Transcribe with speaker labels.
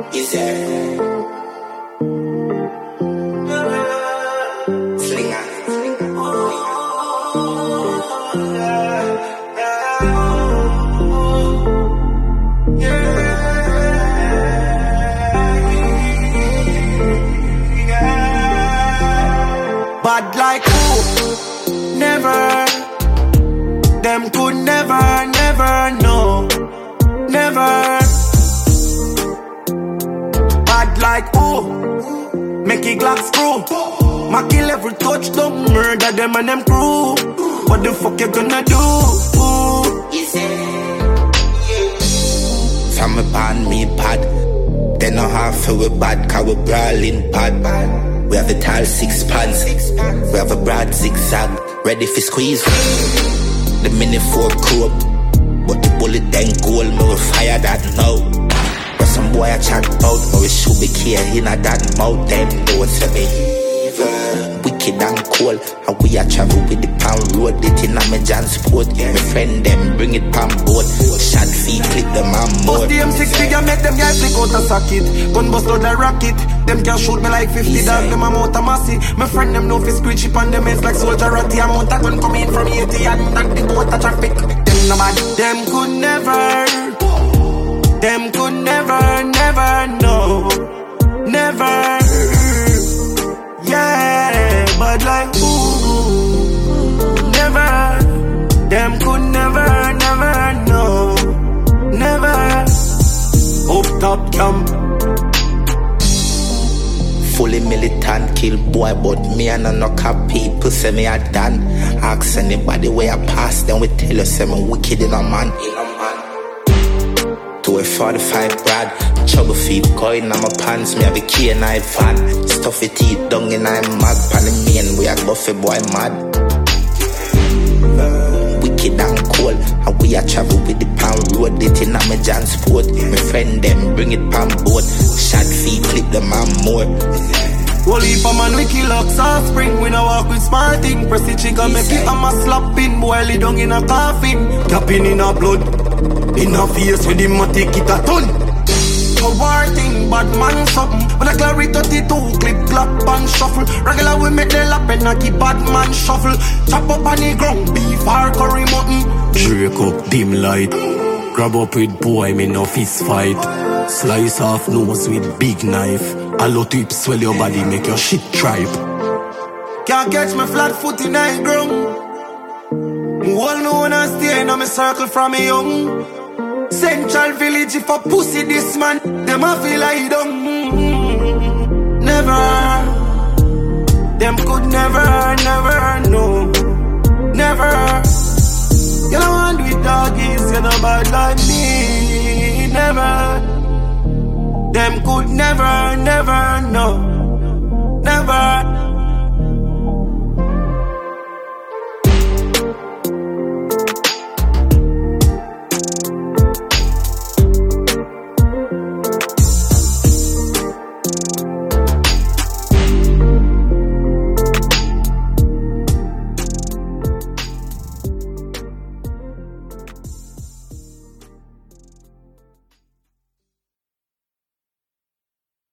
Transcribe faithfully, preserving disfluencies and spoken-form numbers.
Speaker 1: Is there? Slinger.
Speaker 2: Bad like who? Never. Them could never, never know. Never. Bad like who? Make it Glock screw. Ma kill every touchdown, murder them and them crew. What the fuck you gonna do?
Speaker 1: From a pan me pad. They know how feel we bad, cause we brawling pad. We have a tall six pants. We have a broad zigzag, ready for squeeze. The mini four crew, but the bullet then goal, me we fire that now. But some boy I chat about, but we should be care in a that mouth. Them don't say me evil, wicked and cold. And we a travel with the pound road, it in a me transport. My friend them bring it pan boat, shot feet clip them and more.
Speaker 2: Bust the M six figure, make them guys flick out a socket. Gun bust out the rocket. Them can shoot me like fifty dogs, them amount of massy. My friend them know fi screech up on them heads like soldier ratty. Amount of gun come in from eighty and that the boat a traffic. Them no bad, them could never. Them could never, never know. Never. Yeah, but like ooh, never. Them could never, never know. Never. Up top camp.
Speaker 1: Fully militant, kill boy, but me and no cap people say me a done. Ask anybody where I pass, then we tell you say me wicked in a man. To a forty-five Brad, trouble feet, coin on my pants, me have a key and I fan. Stuffy teeth, dung in I'm mad, pan the main, we a buffy boy mad. Wicked and cold, and we a travel with the pound road, it in a me transport. My friend them bring it pan boat, shot feet, clip them and more.
Speaker 2: Whole heap of man we kill ox all spring. We no walk with small thing. Press the chick and make it a ma slapping. Boil it down in a coffin. Tapping in a blood. In a face with him a take it a ton. A war thing, bad man something. When I carry thirty-two clip, clap and shuffle. Regular we make the lap and I keep bad man shuffle. Chop up on the ground, beef or curry mutton.
Speaker 3: Drake up, dim light. Grab up with boy, me no fist fight. Slice off nose with big knife. A lot tip swell your body, make your shit tripe.
Speaker 2: Can't catch me flat foot in the ground. Me all know when I stay in a me circle from me young. Central village if a pussy this man, them a feel like dumb. Never. Them could never, never know. Never. You don't want to do doggies, you know bad like me. Never. Them could never, never know. Never.